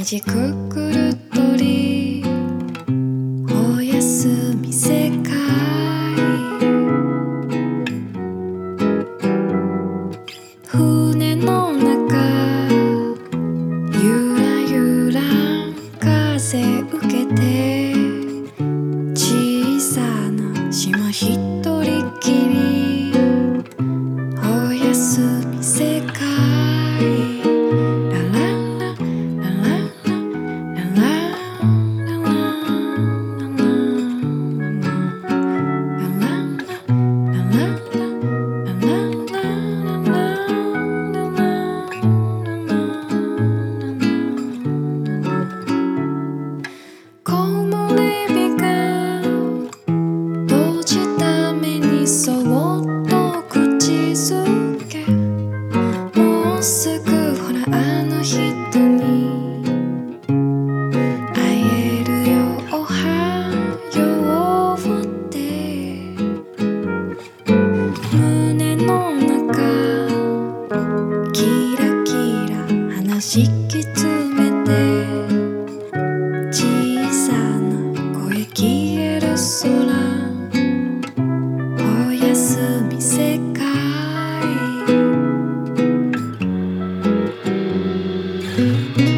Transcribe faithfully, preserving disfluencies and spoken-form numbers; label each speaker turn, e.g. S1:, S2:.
S1: じくくる鳥おやすみ世界船の中ゆらゆら風受けて小さな島ひとりきりおやすみ世界そっと口づけもうすぐほらあの人に会えるよおはようって胸の中キラキラ話き詰めて小さな声消える空おやすみ世界